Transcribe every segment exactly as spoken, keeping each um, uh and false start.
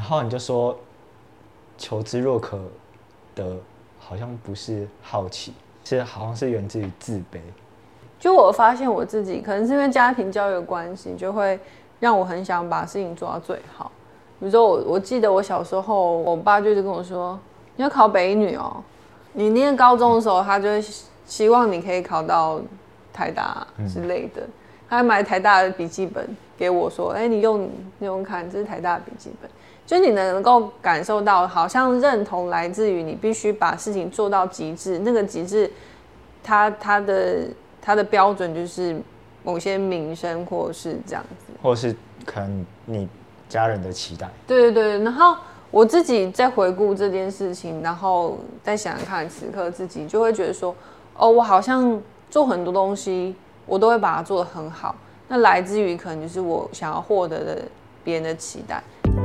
后你就说求知若渴的，好像不是好奇，是好像是源自于自卑。 就我发现我自己，可能是因为家庭教育的关系，就会让我很想把事情做到最好。比如说我，我记得我小时候，我爸就是跟我说，你要考北一女哦。你念高中的时候，他就会希望你可以考到台大之类的。嗯、他还买台大的笔记本给我说，哎、欸，你用你用看，这是台大的笔记本。就你能够感受到，好像认同来自于你必须把事情做到极致，那个极致，它它的它的标准就是某些名声，或是这样子， 或是可能你家人的期待。 对对对，然后我自己在回顾这件事情，然后再想想看此刻自己，就会觉得说，哦，我好像做很多东西，我都会把它做得很好，那来自于可能就是我想要获得的别人的期待。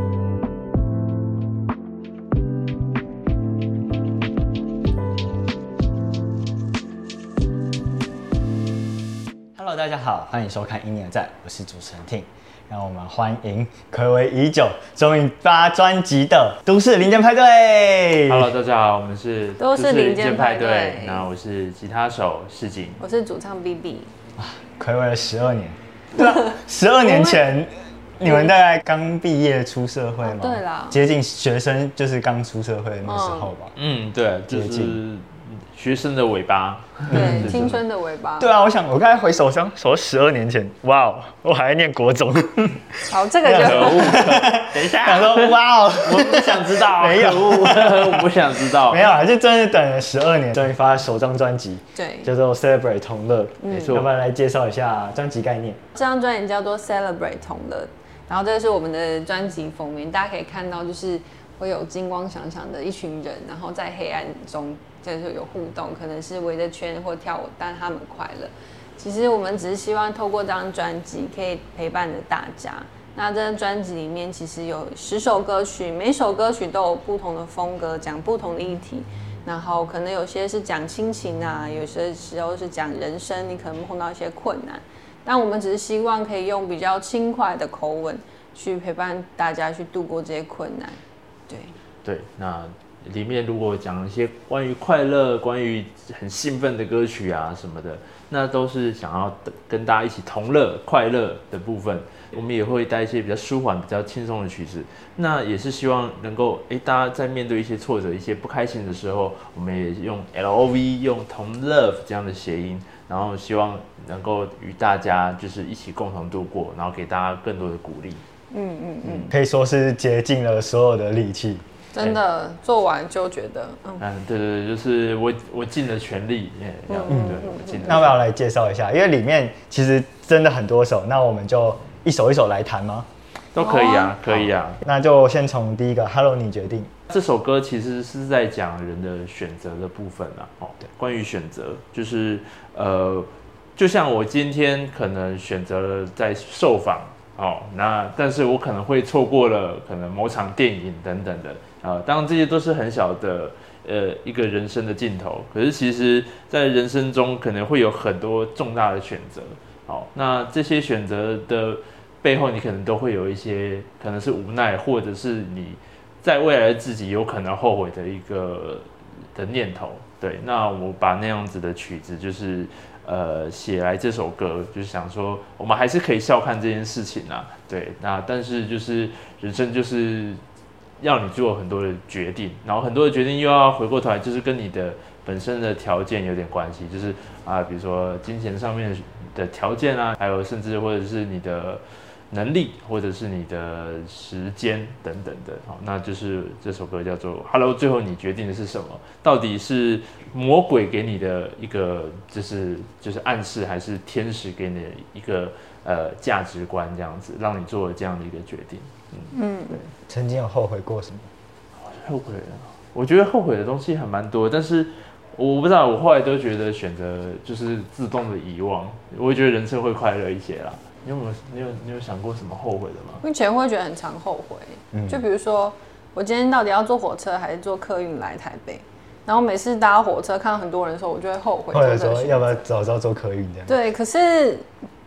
Hello， 大家好，欢迎收看《因你而在》，我是主持人 Tim， 让我们欢迎睽违已久、终于发专辑的都市零件派对。 Hello， 大家好，我们是都市零件派对。 那我是吉他手世锦， 我是主唱 B B。 啊，睽违了十二年，对啊，十二年前你们大概刚毕业出社会吗？ 对啦， 接近学生就是刚出社会的那时候吧。 嗯，对，就是学生的尾巴， 对，青春的尾巴。 对啊，我想我刚才回首想，说十二年前，哇哦，我还在念国中。 好，这个就可恶。等一下， 想说哇哦， 我不想知道， 没有， 我不想知道， 没有啊，就真的等了十二年，终于发首张专辑， 对， 叫做 Celebrate 同乐。 没错， 要不然来介绍一下专辑概念？ 这张专辑叫做 Celebrate 同乐，然后这是我们的专辑封面，大家可以看到就是会有金光闪闪的一群人，然后在黑暗中。就是有互动，可能是围着圈或跳舞，但他们快乐。其实我们只是希望透过这张专辑可以陪伴着大家。那这张专辑里面其实有十首歌曲，每首歌曲都有不同的风格，讲不同的议题。然后可能有些是讲亲情啊，有些时候是讲人生，你可能碰到一些困难。但我们只是希望可以用比较轻快的口吻去陪伴大家去度过这些困难。对对，那。里面如果讲一些关于快乐、关于很兴奋的歌曲啊什么的，那都是想要跟大家一起同乐、快乐的部分。我们也会带一些比较舒缓、比较轻松的曲子，那也是希望能够，哎，大家在面对一些挫折、一些不开心的时候，我们也用 L O V 用同 love 这样的谐音，然后希望能够与大家就是一起共同度过，然后给大家更多的鼓励。 嗯嗯嗯， 可以说是竭尽了所有的力气。 真的做完就觉得，嗯， 嗯，对对对，就是我我尽了全力，嗯，对，我尽了。 那我要来介绍一下，因为里面其实真的很多首，那我们就一首一首来弹吗？ 都可以啊，可以啊。 那就先从第一个 ，Hello， 你决定。 这首歌其实是在讲人的选择的部分啊，哦，关于选择，就是呃，就像我今天可能选择了在受访。哦，那但是我可能会错过了可能某场电影等等的，啊，当然这些都是很小的呃一个人生的尽头，可是其实在人生中可能会有很多重大的选择，好，那这些选择的背后，你可能都会有一些可能是无奈，或者是你在未来自己有可能后悔的一个的念头，对，那我把那样子的曲子就是。呃，写来这首歌，就是想说，我们还是可以笑看这件事情啊，对，那但是就是人生就是要你做很多的决定，然后很多的决定又要回过头来，就是跟你的本身的条件有点关系，就是啊，比如说金钱上面的条件啊，还有甚至或者是你的能力，或者是你的时间等等的，好，那就是这首歌叫做《Hello》，最后你决定的是什么？到底是魔鬼给你的一个就是就是暗示，还是天使给你的一个呃价值观这样子，让你做了这样的一个决定？嗯， 嗯对。曾经有后悔过什么？ 后悔了，我觉得后悔的东西还蛮多，但是我不知道，我后来都觉得选择就是自动的遗忘，我会觉得人生会快乐一些啦。你有没有你有你有想过什么后悔的吗？ 我以前会觉得很常后悔，嗯、就比如说我今天到底要坐火车还是坐客运来台北，然后每次搭火车看到很多人的时候，我就会后悔。 或者说要不要早知道坐客运这样？ 对，可是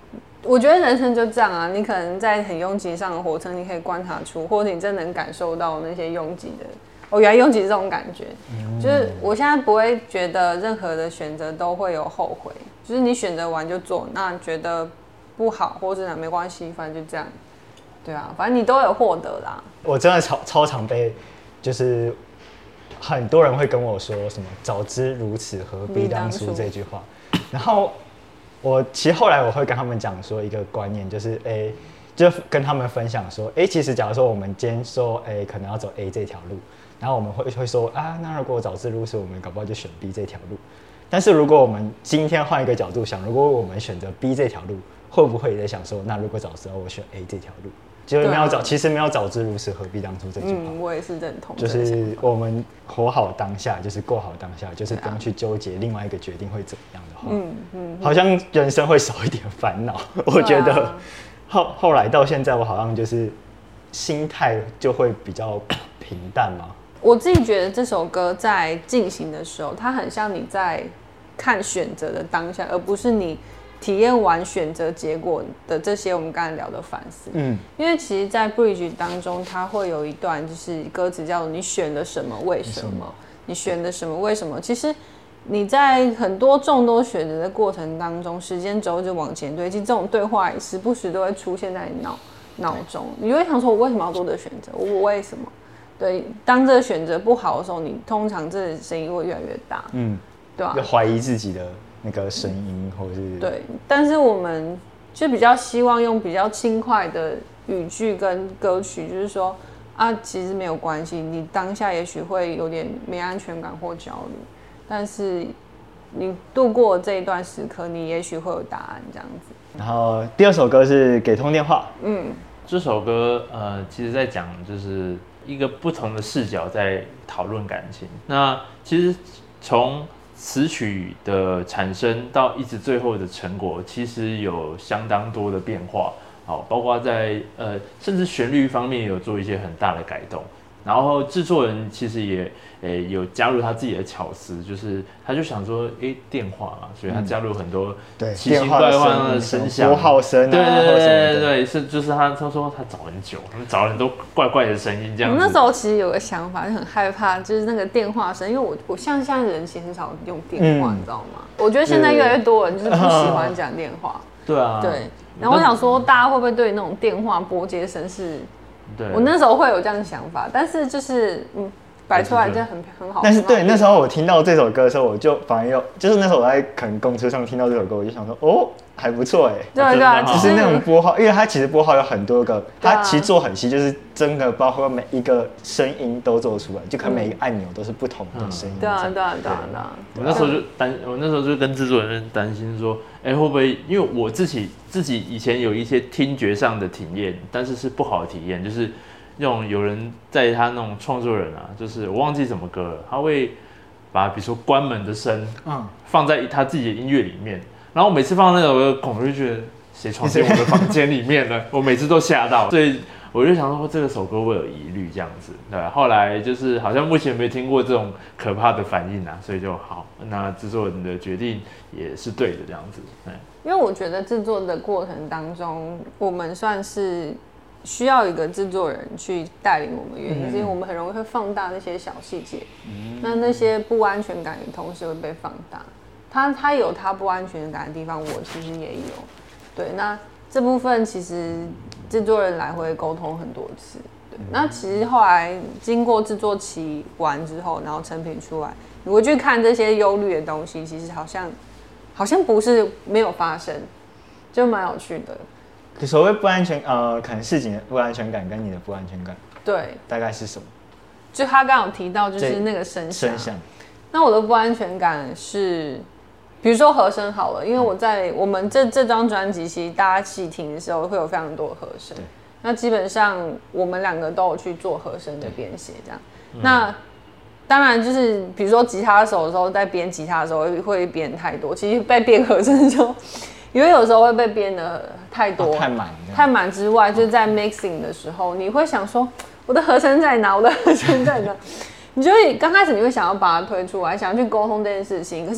我觉得人生就这样啊，你可能在很拥挤上的火车，你可以观察出，或者你真能感受到那些拥挤的，哦，原来拥挤是这种感觉。嗯、就是我现在不会觉得任何的选择都会有后悔，就是你选择完就做，那觉得不好或者哪没关系，反正就这样。对啊，反正你都有获得啦。 我真的超超常被，就是很多人会跟我说什么“早知如此，何必当初”这句话，然后。我其实后来我会跟他们讲说一个观念，就是哎、欸，就跟他们分享说，哎、欸，其实假如说我们今天说，哎、欸，可能要走 A 这条路，然后我们会会说啊，那如果早知如此，我们搞不好就选 B 这条路。但是如果我们今天换一个角度想，如果我们选择 B 这条路，会不会也在想说，那如果早知道我选 A 这条路？就是没有早，其实没有早知如此，何必当初这句话。 嗯，我也是认同。 就是我们活好当下，就是过好当下，就是不用去纠结另外一个决定会怎么样的话，嗯嗯，好像人生会少一点烦恼。我觉得后后来到现在，我好像就是心态就会比较平淡嘛。 我自己觉得这首歌在进行的时候，它很像你在看选择的当下，而不是你。体验完选择结果的这些，我们刚才聊的反思，嗯，因为其实，在 Bridge 当中，它会有一段就是歌词叫做“你选了什么，为什么？你选了什么，为什么？”其实你在很多众多选择的过程当中，时间轴就往前推进，这种对话时不时都会出现在你脑脑中，你会想说：“我为什么要做这个选择？我为什么？”对，当这个选择不好的时候，你通常这声音会越来越大，嗯，对吧？ 就怀疑自己的。那个声音，或是对，但是我们就比较希望用比较轻快的语句跟歌曲，就是说啊，其实没有关系，你当下也许会有点没安全感或焦虑，但是你度过这一段时刻，你也许会有答案这样子。 然后第二首歌是《给通电话》， 嗯，这首歌呃，其实在讲就是一个不同的视角在讨论感情。那其实从词曲的产生到一直最后的成果，其实有相当多的变化，好，包括在呃甚至旋律方面有做一些很大的改动，然后制作人其实也诶有加入他自己的巧思，就是他就想说，哎、欸，电话嘛，所以他加入很多奇奇怪怪的声响， 拨号声啊， 对对对对对，是就是他他说他找很久，他们找了很多怪怪的声音这样子。 我那时候其实有个想法，就很害怕，就是那个电话声，因为我我像现在人其实很少用电话，嗯、你知道吗？我觉得现在越来越多人就是不喜欢讲电话。 对啊。 对。然后我想说，大家会不会对那种电话拨接声是？对。我那时候会有这样的想法，但是就是嗯。摆出来真的很很好， 但是对那时候我听到这首歌的时候，我就反而又就是那时候我在可能公车上听到这首歌，我就想说哦还不错哎， 对对啊， 只是那种拨号，因为它其实拨号有很多个，它其实做很细，就是真的包括每一个声音都做出来，就可能每一个按钮都是不同的声音。 对啊对啊对啊对啊！ 我那时候就担，我那时候就跟制作人担心说，哎、欸、会不会因为我自己自己以前有一些听觉上的体验，但是是不好的体验，就是。那种有人在他那种创作人啊，就是我忘记什么歌了，他会把比如说关门的声，嗯，放在他自己的音乐里面，然后每次放那首歌，我就觉得谁闯进我的房间里面了，我每次都吓到，所以我就想说这个首歌会有疑虑这样子，对。后来就是好像目前没听过这种可怕的反应啊，所以就好，那制作人的决定也是对的这样子，对。 因为我觉得制作的过程当中，我们算是。需要一个制作人去带领我们，原因是因为我们很容易会放大那些小细节，嗯、那那些不安全感也同时会被放大。他他有他不安全感的地方，我其实也有。对，那这部分其实制作人来回沟通很多次。对，那其实后来经过制作期完之后，然后成品出来，你回去看这些忧虑的东西，其实好像好像不是没有发生，就蛮有趣的。 所谓不安全，呃，可能事情的不安全感跟你的不安全感， 对， 大概是什么？ 就他刚刚有提到，就是那个声响。声响。那我的不安全感是，比如说和声好了，因为我在我们这这张专辑，其实大家细听的时候会有非常多的和声。那基本上我们两个都有去做和声的编写，这样。嗯、那当然就是比如说吉他手的时候，在编吉他的时候会编太多，其实在编和声的时候。因为有时候会被编的太多、 太满、 太满之外，就是在 mixing 的时候，你会想说我的和声在哪？我的和声在哪？你就会刚开始你会想要把它推出来，想要去沟通这件事情，可是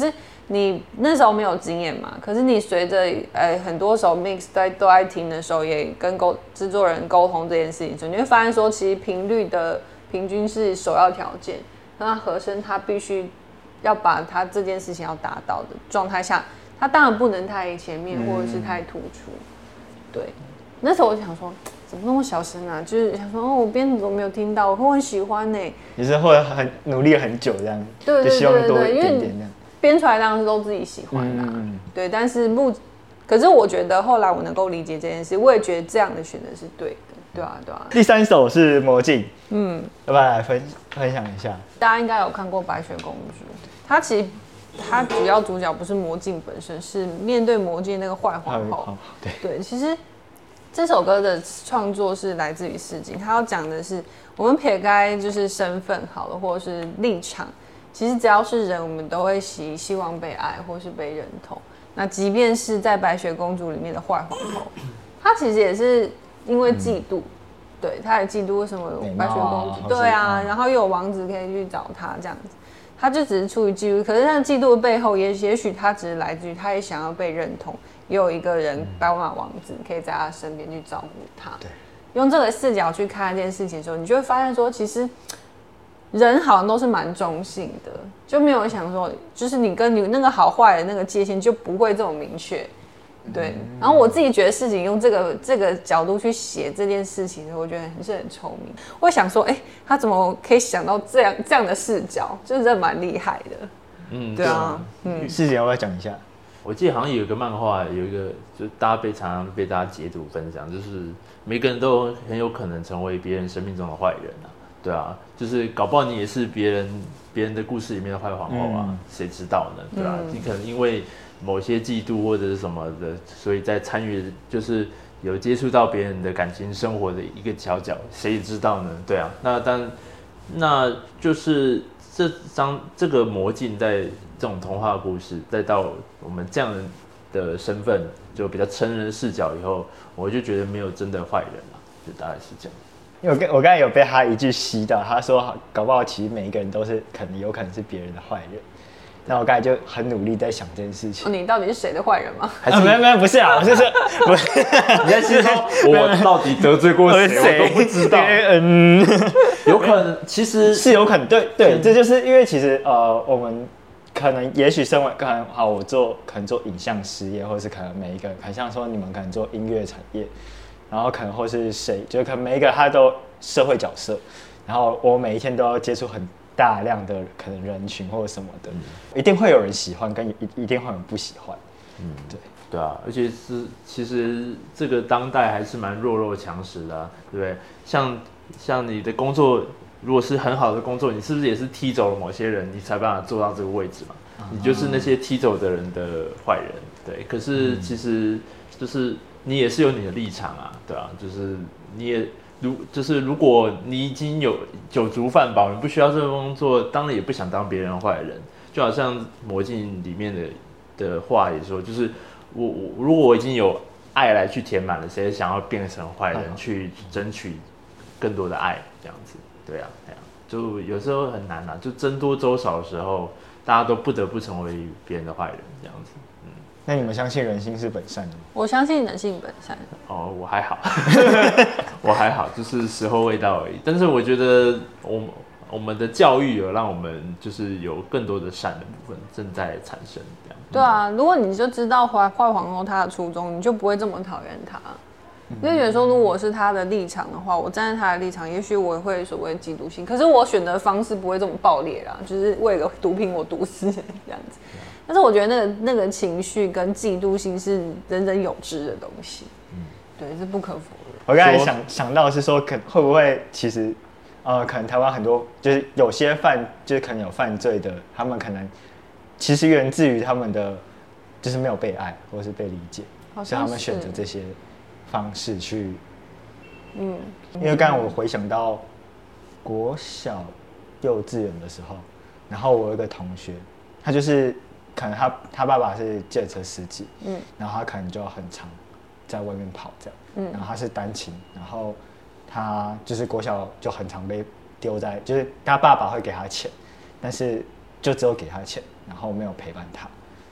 你那时候没有经验嘛，可是你随着呃很多首 mix 在都在听的时候，也跟沟制作人沟通这件事情的时候，你会发现说，其实频率的平均是首要条件。那和声它必须要把它这件事情要达到的状态下，它当然不能太前面或者是太突出。对，那时候我就想说，怎么那么小声啊？就是想说，哦，我编怎么没有听到？我很喜欢呢、欸。 你是会很努力很久这样， 对对对对对， 就希望多一点点这样。 编出来当然是都自己喜欢的、啊嗯，对。但是目，可是我觉得后来我能够理解这件事，我也觉得这样的选择是对的，对啊，对啊。 第三首是《魔镜》，嗯，要不要来分分享一下？ 大家应该有看过《白雪公主》，它其实它主要主角不是魔镜本身，是面对魔镜那个坏皇后。 对对，其实这首歌的创作是来自于市井，它要讲的是我们撇开就是身份好了，或者是立场。其实只要是人，我们都会希希望被爱或是被认同。那即便是在白雪公主里面的坏皇后，她其实也是因为嫉妒，嗯、对，她也嫉妒为什么白雪公主，对啊，然后又有王子可以去找她这样子，她就只是出于嫉妒。可是那嫉妒的背后也，也也许她只是来自于她也想要被认同，也有一个人白马王子可以在她身边去照顾她。对，用这个视角去看这件事情的时候，你就会发现说，其实。人好像都是蛮中性的，就没有想说，就是你跟你那个好坏的那个界限就不会这么明确，对。然后我自己觉得事情用这个这个角度去写这件事情，我觉得是很聪明。我会想说，哎、欸，他怎么可以想到这样这样的视角，就是真的蛮厉害的。嗯，对啊， 嗯，事情要不要讲一下？ 我记得好像有一个漫画，有一个就是大家被常常被大家解读分享，就是每个人都很有可能成为别人生命中的坏人啊。对啊，就是搞不好你也是别人别人的故事里面的坏皇后啊，谁、嗯、知道呢？对吧、啊？嗯、你可能因为某些嫉妒或者是什么的，所以在参与就是有接触到别人的感情生活的一个角角，谁知道呢？对啊，那当那就是这张这个魔镜在这种童话故事，再到我们这样的身份，就比较成人的视角以后，我就觉得没有真的坏人了，就大概是这样。 因为我我刚才有被他一句吸到，他说搞不好其实每一个人都是可能有可能是别人的坏人，那我刚才就很努力在想这件事情。 哦、你到底是谁的坏人吗？ 还是、啊、没有没有不是啊，我是说不是你在心说我到底得罪过谁，我都不知道。嗯，有可能其实是有可能，对对，这就是因为其实呃我们可能也许身为可能好，我做可能做影像事业，或是可能每一个很像说你们可能做音乐产业。然后可能或是谁，就可能每一个他都社会角色，然后我每一天都要接触很大量的可能人群或者什么的，嗯、一定会有人喜欢，跟一一定会有人不喜欢。嗯，对对啊，而且是其实这个当代还是蛮弱肉强食的、啊，对不对？像像你的工作，如果是很好的工作，你是不是也是踢走了某些人，你才办法做到这个位置嘛？嗯、你就是那些踢走的人的坏人，对。可是其实就是。你也是有你的立场啊，对啊，就是你也如就是如果你已经有酒足饭饱，你不需要这个工作，当然也不想当别人坏人。就好像魔镜里面的的话也说，就是我我如果我已经有爱来去填满了，谁想要变成坏人去争取更多的爱这样子？对啊，对啊，就有时候很难啊，就僧多粥少的时候，大家都不得不成为别人的坏人这样子。 那你们相信人性是本善的吗？ 我相信人性本善。 哦，我还好，我还好，就是时候未到而已。但是我觉得我我们的教育有让我们就是有更多的善的部分正在产生这样。 对啊，如果你就知道坏坏皇后她的初衷，你就不会这么讨厌她。因为有时候如果我是她的立场的话，我站在她的立场，也许我也会所谓嫉妒心，可是我选择的方式不会这么暴烈啦，就是为了毒品我毒死人这样子。但是我觉得那个那个情绪跟嫉妒心是人人有之的东西，嗯，对，是不可否认。 我刚才想想到的是说，可会不会其实，呃，可能台湾很多就是有些犯，就是可能有犯罪的，他们可能其实源自于他们的就是没有被爱或者是被理解，所以他们选择这些方式去，嗯，因为刚才我回想到国小幼稚园的时候，然后我有一个同学，他就是。可能他他爸爸是计程车司机，嗯，然后他可能就很常在外面跑这样，嗯，然后他是单亲，然后他就是国小就很常被丢在，就是他爸爸会给他钱，但是就只有给他钱，然后没有陪伴他，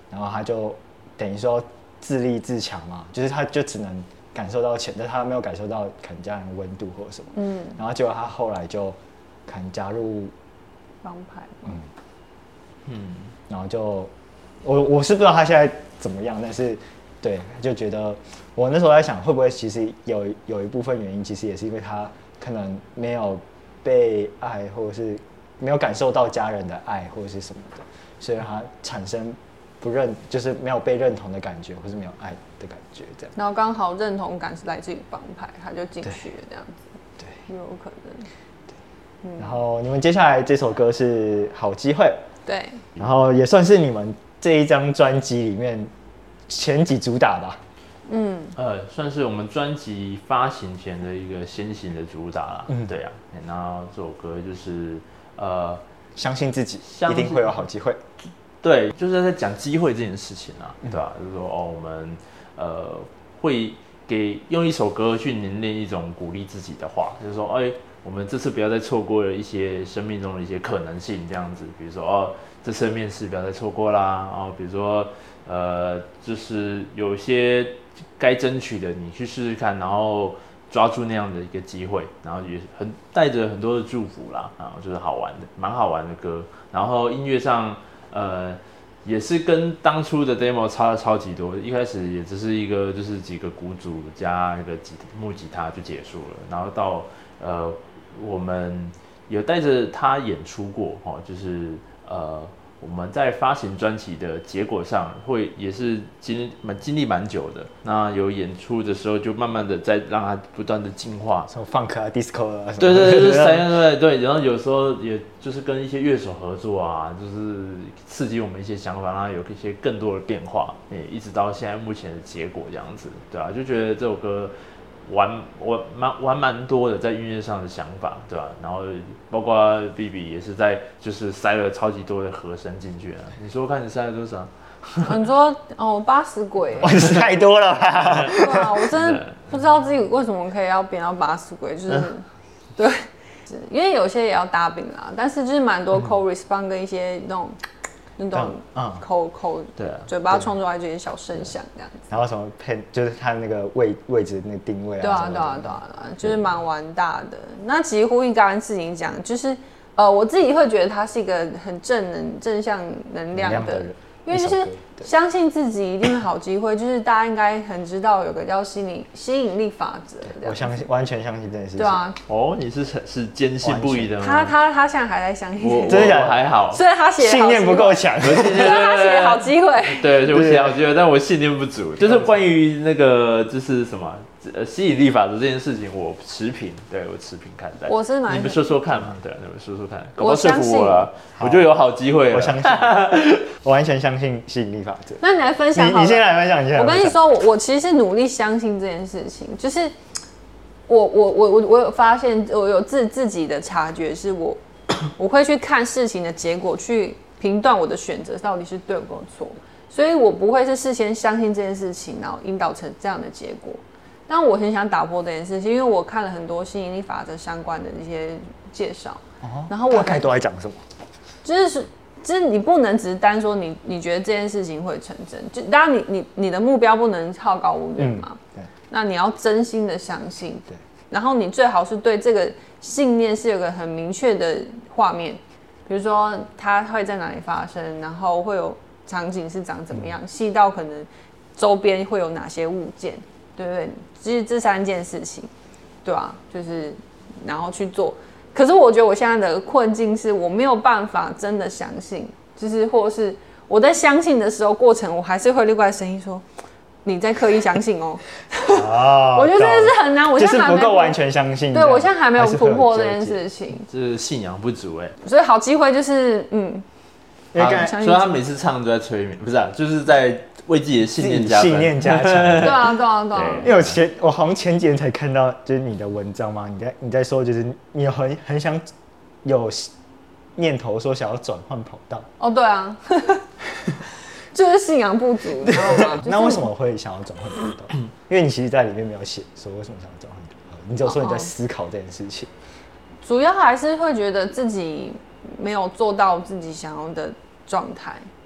然后他就等于说自立自强嘛，就是他就只能感受到钱，但他没有感受到可能家人温度或者什么。嗯，然后结果他后来就可能加入帮派。 嗯嗯，然后就我我是不知道他现在怎么样，但是对，就觉得我那时候在想，会不会其实有有一部分原因，其实也是因为他可能没有被爱，或者是没有感受到家人的爱或者是什么的，所以他产生不认，就是没有被认同的感觉，或是没有爱的感觉，这样。 然后刚好认同感是来自于帮派，他就进去了这样子。 对， 有可能。 对，嗯、然后你们接下来这首歌是《好机会》， 对， 然后也算是你们这一张专辑里面前几主打吧。 嗯，呃，算是我们专辑发行前的一个先行的主打啦。嗯，对啊，然后这首歌就是呃， 相信自己，一定会有好机会。 对，就是在讲机会这件事情啊，对吧、啊？就是说哦，我们呃会给用一首歌去凝练一种鼓励自己的话，就是说，哎，我们这次不要再错过了一些生命中的一些可能性，这样子，比如说哦，这次的面试不要再错过啦，哦，比如说呃，就是有些该争取的，你去试试看，然后抓住那样的一个机会，然后也很带着很多的祝福啦，啊，就是好玩的，蛮好玩的歌，然后音乐上。呃，也是跟当初的 demo 差了超级多。一开始也只是一个，就是几个鼓组加一个吉木吉他就结束了。然后到呃，我们有带着他演出过，哦，就是呃，我们在发行专辑的结果上，会也是经蛮经历蛮久的。那有演出的时候，就慢慢的在让它不断的进化， 什么 funk 啊 disco 啊， 对对对，就是对对对。然后有时候也就是跟一些乐手合作啊，就是刺激我们一些想法，让它有一些更多的变化。也一直到现在目前的结果这样子，对啊，就觉得这首歌。玩我蛮玩蛮多的，在音乐上的想法，对吧、啊？然后包括 B B 也是在就是塞了超级多的和声进去啊。你说看你塞了多少？ 你说哦，八十轨， 哇，是太多了吧？ 对啊，我真的不知道自己为什么可以要编到八十轨，就是、嗯、对，因为有些也要搭饼啦，但是就是蛮多 call response 跟一些那种。那种口口对嘴巴创出来这些小声响这样子， 然后什么配就是它那个位位置那个定位啊， 对啊对啊对啊，就是蛮玩大的。那其实呼应刚刚志颖讲，就是呃我自己会觉得他是一个很正能正向能量的，因为就是相信自己一定是好机会，就是大家应该很知道有个叫吸引吸引力法则， 我相信完全相信这件事情。 对啊， 哦，你是是坚信不疑的吗？ 他他他现在还在相信， 我真的还好， 所以他写信念不够强， 所以他写好机会， 对，我写好机会，但我信念不足。就是关于那个就是什么呃吸引力法则这件事情，我持平，对我持平看待。 我是蛮， 你们说说看嘛，对，你们说说看，搞不好说服我了，我就有好机会了。 我相信，我完全相信吸引力法则。 那你来分享好了， 你你先来分享一下。 我跟你说，我我其实努力相信这件事情，就是我我我我我有发现，我有自自己的察觉，是我我会去看事情的结果，去评断我的选择到底是对或错，所以我不会是事先相信这件事情，然后引导成这样的结果。但我很想打破这件事情，因为我看了很多吸引力法则相关的一些介绍，哦、然后我大概都在讲什么？ 就是就是你不能只是单说你你觉得这件事情会成真，就当然你你你的目标不能好高骛远嘛，嗯、对，那你要真心的相信，对，然后你最好是对这个信念是有个很明确的画面，比如说它会在哪里发生，然后会有场景是长怎么样，细、嗯、到可能周边会有哪些物件。对不对？其实这三件事情，对吧、啊？就是然后去做。可是我觉得我现在的困境是我没有办法真的相信，就是或是我在相信的时候，过程我还是会另外声音说你在刻意相信哦。哦我觉得这是很难，我现在还没就是不够完全相信。 对我现在还没有突破这件事情， 这是信仰不足哎。 所以好机会就是嗯， 因为所以他每次唱都在催眠，不是啊，就是在。为自己的信念加信念加强， 对啊，对啊，对啊。 因为我前我好像前几天才看到，就是你的文章嘛，你在你在说，就是你很很想有念头说想要转换跑道。 哦，对啊，就是信仰不足，你知道吗？就是、 那为什么会想要转换跑道？因为你其实在里面没有写说为什么想要转换跑道，你只有说你在思考这件事情。 主要还是会觉得自己没有做到自己想要的状态。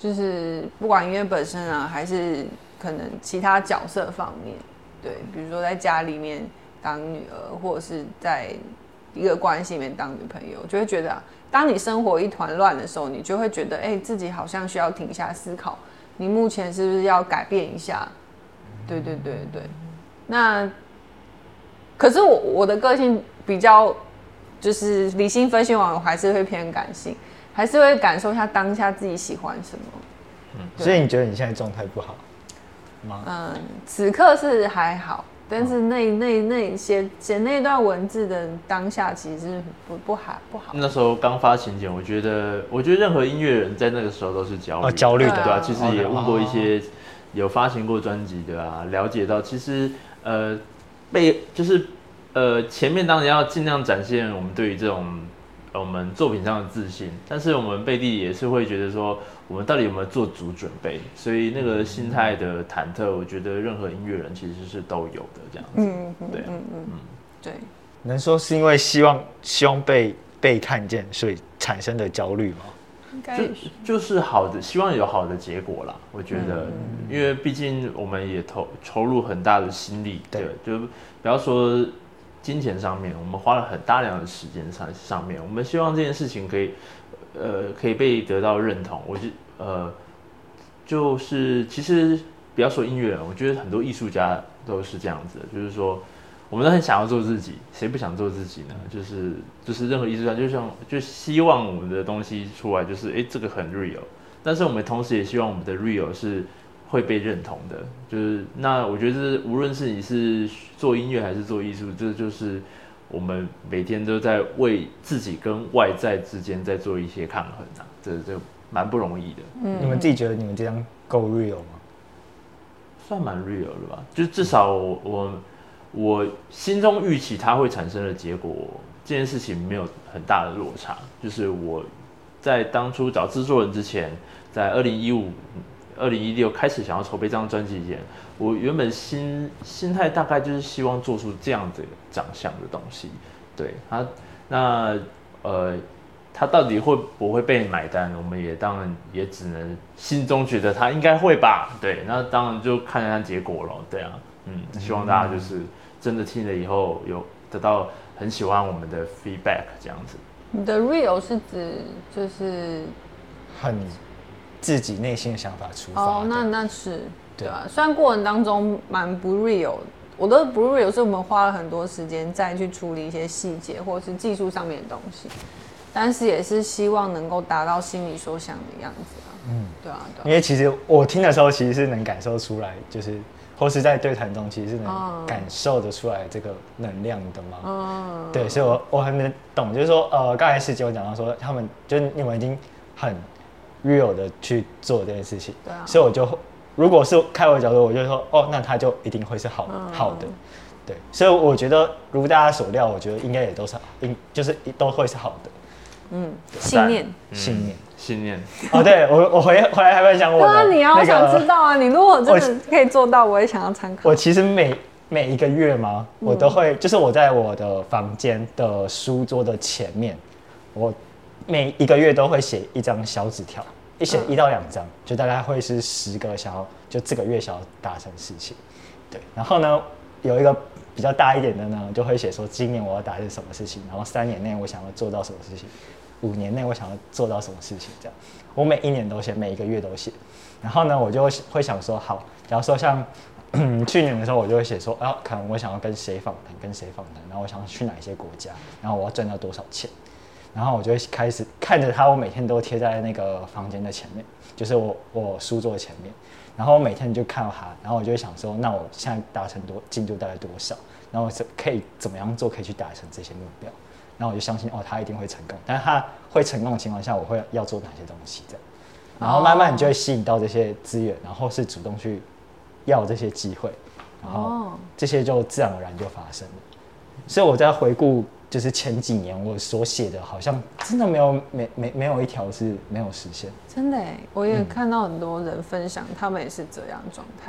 就是不管音乐本身啊，还是可能其他角色方面，对，比如说在家里面当女儿，或者是在一个关系里面当女朋友，就会觉得、啊，当你生活一团乱的时候，你就会觉得，哎、欸，自己好像需要停下思考，你目前是不是要改变一下？对对对对。那可是我我的个性比较就是理性分析完，我还是会偏感性，还是会感受一下当下自己喜欢什么。 嗯，所以你觉得你现在状态不好吗？ 嗯，此刻是还好。但是那那那写写那段文字的当下，其实是不不好不好。 那时候刚发行前，我觉得，我觉得任何音乐人在那个时候都是焦虑、 哦，焦虑的， 对啊。其实也问过一些有发行过专辑的啊，了解到其实呃被就是呃前面当然要尽量展现我们对于这种我们作品上的自信，但是我们背地也是会觉得说，我们到底有没有做足准备？所以那个心态的忐忑，我觉得任何音乐人其实是都有的这样子。 嗯嗯对， 嗯嗯，对。 能说是因为希望希望被被看见，所以产生的焦虑吗？ 应该就就是好的，希望有好的结果啦。我觉得，嗯、因为毕竟我们也投投入很大的心力，对，就不要说金钱上面，我们花了很大量的时间上上面，我们希望这件事情可以，呃，可以被得到认同。我就呃，就是其实不要说音乐人，我觉得很多艺术家都是这样子的，就是说，我们都很想要做自己，谁不想做自己呢？就是就是任何艺术家，就像就希望我们的东西出来，就是哎、欸，这个很 real， 但是我们同时也希望我们的 real 是会被认同的。就是那我觉得无论是你是做音乐还是做艺术，这就是我们每天都在为自己跟外在之间在做一些抗衡啊，这这蛮不容易的。 嗯， 你们自己觉得你们这样够 real 吗？ 算蛮 real 的吧，就至少我我我心中预期它会产生的结果，这件事情没有很大的落差。就是我在当初找制作人之前，在二零一五、二零一六开始想要筹备这张专辑前，我原本心心态大概就是希望做出这样子长相的东西。对他，那呃。他到底会不会被买单？我们也当然也只能心中觉得他应该会吧。对，那当然就看看结果了。对啊，嗯，希望大家就是真的听了以后有得到很喜欢我们的 feedback 这样子。 你的 real 是指就是很自己内心的想法出发。 哦，那那是对啊。虽然过程当中蛮不 real， 我的不 real 是我们花了很多时间再去处理一些细节或者是技术上面的东西。但是也是希望能够达到心里所想的样子啊。嗯，对啊，对啊。 因为其实我听的时候，其实是能感受出来，就是或是在对谈中，其实是能感受得出来这个能量的嘛。嗯，对，所以我我很能懂，就是说，呃，刚才师姐有讲到说，他们就是你们已经很 real 的去做这件事情， 对啊。 所以我就如果是开我的角度，我就说，哦，那他就一定会是好、嗯、好的。对，所以我觉得如大家所料，我觉得应该也都是，应就是都会是好的。 嗯，信念， 信念， 信念。 哦，对我，我回回来还会讲我的、那個。 对啊，你要想知道啊，你如果真的可以做到，我也想要参考。 我其实每每一个月嘛，我都会，嗯、就是我在我的房间的书桌的前面，我每一个月都会写一张小纸条，一写一到两张，嗯、就大概会是十个想要，就这个月想要达成事情。对，然后呢，有一个比较大一点的呢，就会写说今年我要达成什么事情，然后三年内我想要做到什么事情。五年内我想要做到什么事情，这样，我每一年都写，每一个月都写。然后呢，我就会想说，好，假如说像去年的时候，我就会写说，啊，可能我想要跟谁访谈，跟谁访谈，然后我想要去哪一些国家，然后我要赚到多少钱，然后我就会开始看着它，我每天都贴在那个房间的前面，就是我我书桌的前面，然后我每天就看到它，然后我就会想说，那我现在达成多进度大概多少，然后我可以怎么样做可以去达成这些目标。然后我就相信哦，他一定会成功。但是他会成功的情况下，我会要做哪些东西这样？然后慢慢你就会吸引到这些资源，然后是主动去要这些机会，然后这些就自然而然就发生了。所以我在回顾就是前几年我所写的，好像真的没有没没没有一条是没有实现。 真的哎，我也看到很多人分享，嗯、他们也是这样状态。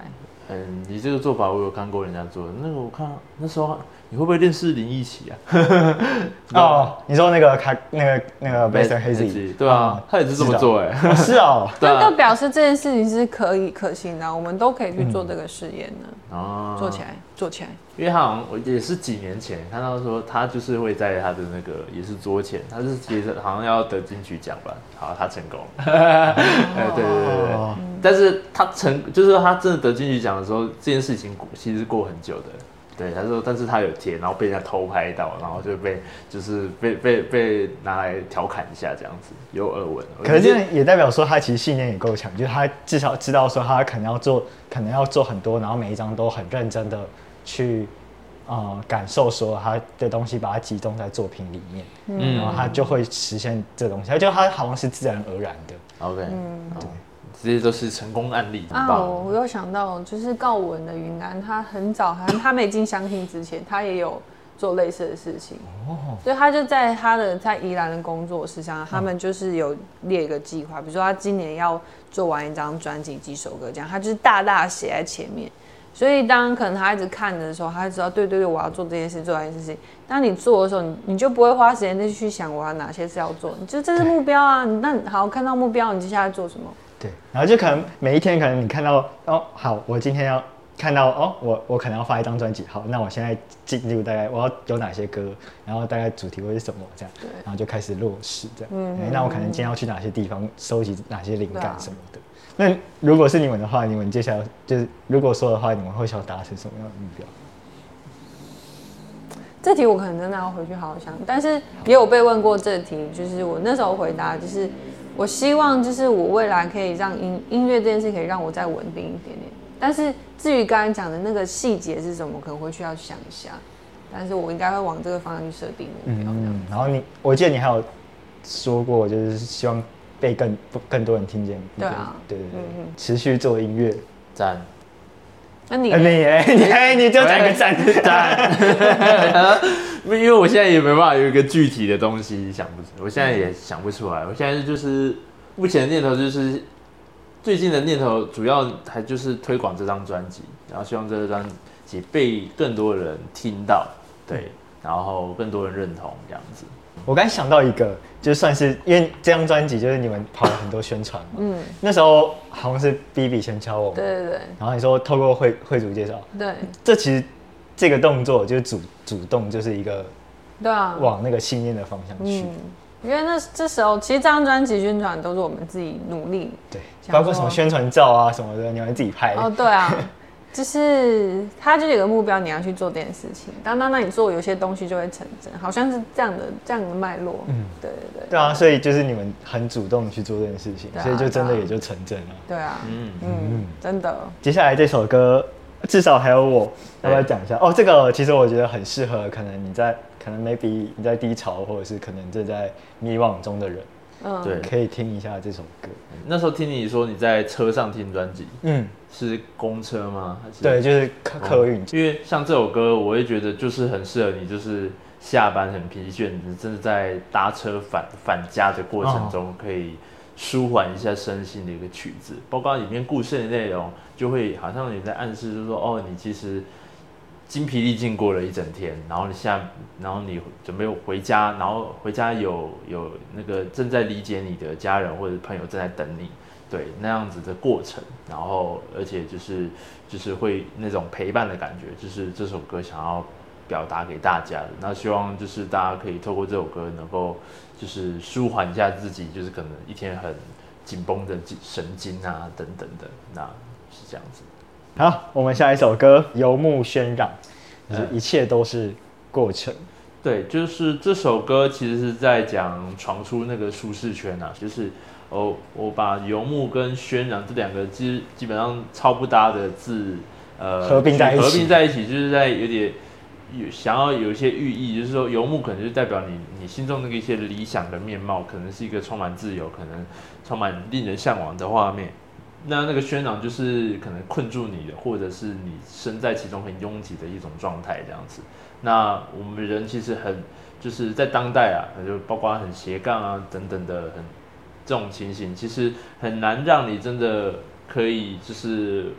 嗯，你这个做法我有看过人家做的，那个我看那时候你会不会认识林奕奇啊？ 哦，你说那个开那个那个 Best Hazy， 对啊，他也是这么做哎、欸哦，是哦， 那就表示这件事情是可以可行的，我们都可以去做这个试验的。哦、嗯，做起来，做起来。 因为他好像我也是几年前看到说，他就是会在他的那个也是桌前，他是其实好像要得金曲奖吧，好，他成功了。哎，对对对对，哦、但是他成就是说他真的得金曲奖的时候，这件事情其实过很久的。对，他说，但是他有贴，然后被人家偷拍到，然后就被就是被被被拿来调侃一下这样子，有耳闻。 可是这样也代表说他其实信念也够强，就是他至少知道说他可能要做，可能要做很多，然后每一张都很认真的去呃感受说他的东西，把它集中在作品里面，嗯，然后他就会实现这东西，他就他好像是自然而然的。 OK，嗯，对。这些都是成功案例啊！我我又想到，就是告文的云安，他很早，好像他没进相信之前，他也有做类似的事情。哦，所以他就在他的在宜兰的工作室上，他们就是有列一个计划，比如说他今年要做完一张专辑几首歌，这样他就是大大写在前面。所以当可能他一直看的时候，他就知道对对对，我要做这件事，做这件事情。当你做的时候，你你就不会花时间再去想我要哪些事要做，你就这是目标啊。那好，看到目标，你接下来做什么？ 对，然后就可能每一天，可能你看到哦，好，我今天要看到哦，我我可能要发一张专辑，好，那我现在进入大概我要有哪些歌，然后大概主题会是什么这样，然后就开始落实这样。嗯，那我可能今天要去哪些地方收集哪些灵感什么的。那如果是你们的话，你们接下来就是如果说的话，你们会想达成什么样的目标？ 这题我可能真的要回去好好想，但是也有被问过这题，就是我那时候回答就是。我希望就是我未来可以让音音乐这件事可以让我再稳定一点点，但是至于刚才讲的那个细节是什么，可能会需要想一下，但是我应该会往这个方向去设定目标。嗯， 然后你，我记得你还有说过，就是希望被更更多人听见。 对啊， 对对对，嗯、持续做音乐， 赞。 那你你你你就讲个赞赞，因为我现在也没办法有一个具体的东西想不出，我现在也想不出来。我现在就是目前的念头就是最近的念头，主要还就是推广这张专辑，然后希望这张专辑被更多人听到，对，然后更多人认同这样子。 我刚想到一个，就算是因为这张专辑就是你们跑了很多宣传嘛，嗯，那时候好像是 B B 先敲我， 对对对， 然后你说透过会会主介绍， 对， 这其实这个动作就是主主动就是一个， 对啊， 往那个信念的方向去， 嗯，因为那这时候其实这张专辑宣传都是我们自己努力， 对，包括什么宣传照啊什么的，你们自己拍， 哦，对啊。就是他就有个目标，你要去做这件事情。当当当你做，有些东西就会成真，好像是这样的这样的脉络。嗯，对对对。 对啊，所以就是你们很主动去做这件事情，啊、所以就真的也就成真了。 对啊，嗯嗯，真的。 接下来这首歌，至少还有我，要不要讲一下？哦，这个其实我觉得很适合，可能你在可能 maybe 你在低潮，或者是可能正在迷惘中的人。嗯，对，可以听一下这首歌。 那时候听你说你在车上听专辑，嗯，是公车吗？还是对，就是客客运、哦。 因为像这首歌，我会觉得就是很适合你，就是下班很疲倦，你真的在搭车返返家的过程中，可以舒缓一下身心的一个曲子。包括里面故事的内容，就会好像你在暗示，就是说，哦，你其实精疲力尽过了一整天，然后你下，然后你准备回家，然后回家有有那个正在理解你的家人或者朋友正在等你，对那样子的过程，然后而且就是就是会那种陪伴的感觉，就是这首歌想要表达给大家的。那希望就是大家可以透过这首歌能够就是舒缓一下自己，就是可能一天很紧绷的神经啊等等的，那是这样子。 好，我们下一首歌《游牧喧嚷》，就是一切都是过程。嗯、 对，就是这首歌其实是在讲闯出那个舒适圈啊，就是哦，我把游牧跟喧嚷这两个基基本上超不搭的字，呃， 合并在一起， 合并在一起，就是在有点有想要有一些寓意，就是说游牧可能就是代表你你心中那个一些理想的面貌，可能是一个充满自由，可能充满令人向往的画面。那那个喧嚷就是可能困住你的，或者是你身在其中很拥挤的一种状态这样子。那我们人其实很就是在当代啊，就包括很斜杠啊等等的很这种情形，其实很难让你真的可以就是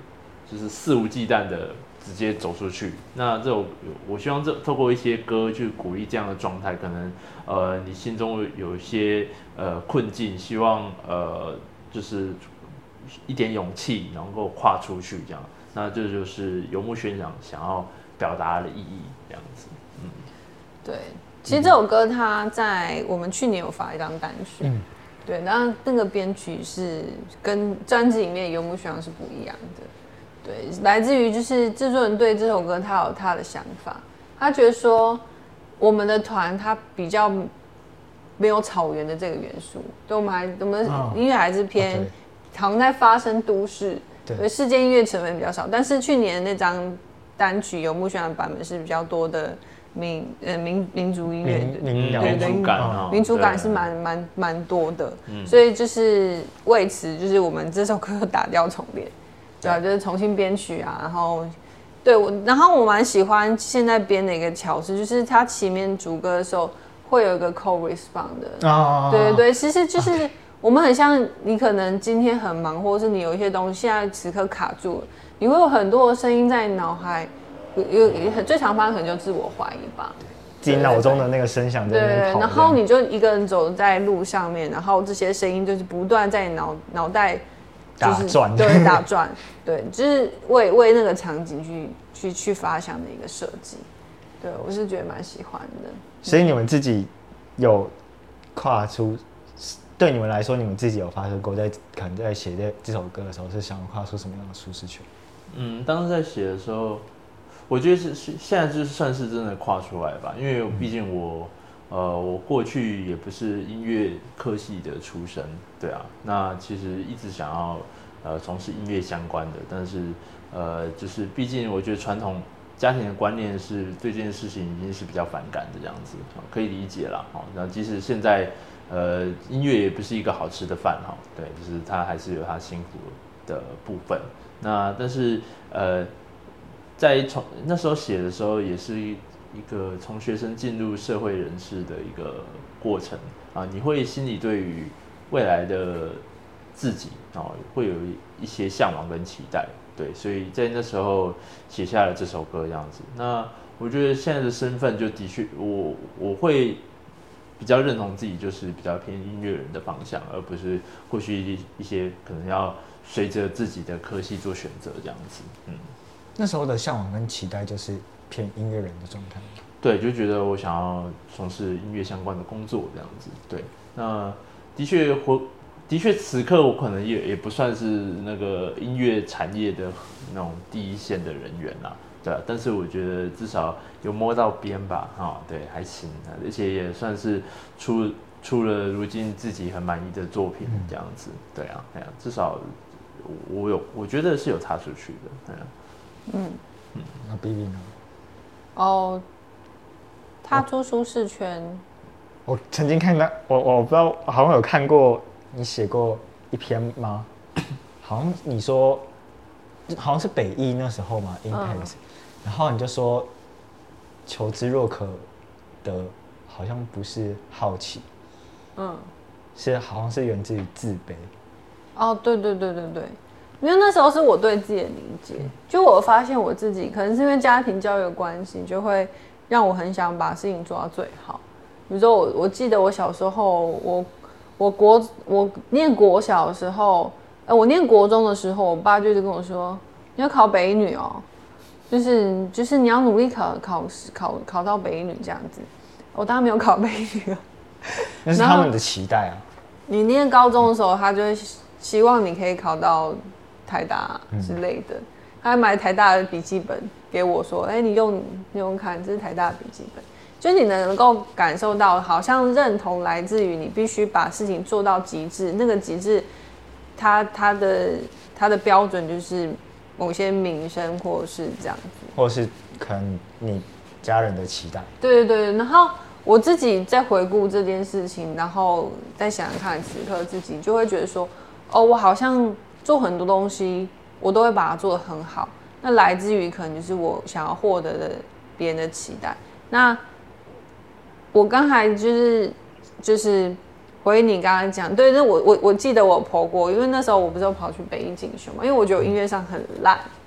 就是肆无忌惮的直接走出去。那这种我希望这透过一些歌去鼓励这样的状态，可能呃你心中有一些呃困境，希望呃就是一点勇气能够跨出去这样。那这就是游牧宣讲想要表达的意义这样子。嗯， 对，其实这首歌它在我们去年有发一张单曲。嗯，对，那那个编曲是跟专辑里面游牧宣讲是不一样的。对，来自于就是制作人对这首歌他有他的想法，他觉得说我们的团他比较没有草原的这个元素，对，我们还我们音乐还是偏、哦、好像在发生都市，对，世界音乐成分比较少。但是去年那张单曲游牧宣讲版本是比较多的民呃民民族音乐的， 民族感、哦， 民族感是蛮蛮蛮多的、嗯，所以就是为此就是我们这首歌打掉重练。对啊，就是重新编曲啊，然后对我，然后我蛮喜欢现在编的一个巧思，就是它前面主歌的时候会有一个 co-respond 的，哦、对对对，其实就是我们很像你可能今天很忙，或者是你有一些东西现在此刻卡住了，你会有很多的声音在脑海，有有最常发生可能就自我怀疑吧， 自己脑中的那个声响在那边跑， 然后你就一个人走在路上面，然后这些声音就是不断在脑脑袋。 打转， 对，打转，对，就是为为那个场景去去去发想的一个设计，对我是觉得蛮喜欢的。 所以你们自己有跨出，对你们来说，你们自己有发生过，在可能在写这这首歌的时候，是想跨出什么样的舒适圈？ 嗯，当时在写的时候，我觉得是是现在就是算是真的跨出来吧，因为毕竟我。呃，我过去也不是音乐科系的出身，对啊，那其实一直想要呃从事音乐相关的，但是呃，就是毕竟我觉得传统家庭的观念是对这件事情已经是比较反感的这样子，可以理解啦。好，那即使现在呃音乐也不是一个好吃的饭哈，对，就是它还是有它辛苦的部分。那但是呃，在从那时候写的时候也是。一个从学生进入社会人士的一个过程啊，你会心里对于未来的自己啊，会有一些向往跟期待，对，所以在那时候写下了这首歌这样子。那我觉得现在的身份就的确，我我会比较认同自己就是比较偏音乐人的方向，而不是过去一些可能要随着自己的科系做选择这样子。嗯， 那时候的向往跟期待就是。偏音乐人的状态， 对，就觉得我想要从事音乐相关的工作这样子，对，那的确，我的确此刻我可能也也不算是那个音乐产业的那种第一线的人员啦，对，但是我觉得至少有摸到边吧，哈，对，还行，而且也算是出出了如今自己很满意的作品这样子，对啊，对啊，至少我有，我觉得是有踏出去的，对啊， 嗯嗯，那 B B 呢？ 哦，踏出舒适圈。 我曾经看到，我我不知道，好像有看过你写过一篇吗？好像你说，好像是北艺那时候嘛 ，Impact，、嗯、然后你就说，求知若渴的，好像不是好奇，嗯，是好像是源自于自卑。 哦，对对对对对。因为那时候是我对自己的理解，就我发现我自己可能是因为家庭教育的关系，就会让我很想把事情做到最好。比如说我，我记得我小时候，我我国我念国小的时候，呃，我念国中的时候，我爸就一直跟我说，你要考北一女哦，就是就是你要努力考考考考到北一女这样子。我当然没有考北一女了， 那是他们的期待啊。 你念高中的时候，他就会希望你可以考到。台大之类的，嗯、他还买台大的笔记本给我说：“哎、欸，你用你用看，这是台大的笔记本。”就是你能够感受到，好像认同来自于你必须把事情做到极致。那个极致，它它的它的标准就是某些名声，或者是这样子， 或是可能你家人的期待。 对对对，然后我自己在回顾这件事情，然后再想想看此刻自己，就会觉得说：“哦，我好像。”做很多东西，我都会把它做得很好。那来自于可能就是我想要获得的别人的期待。那我刚才就是就是回应你刚刚讲，对，那我我我记得我 po 过，因为那时候我不是有跑去北艺进修嘛，因为我觉得我音乐上很烂，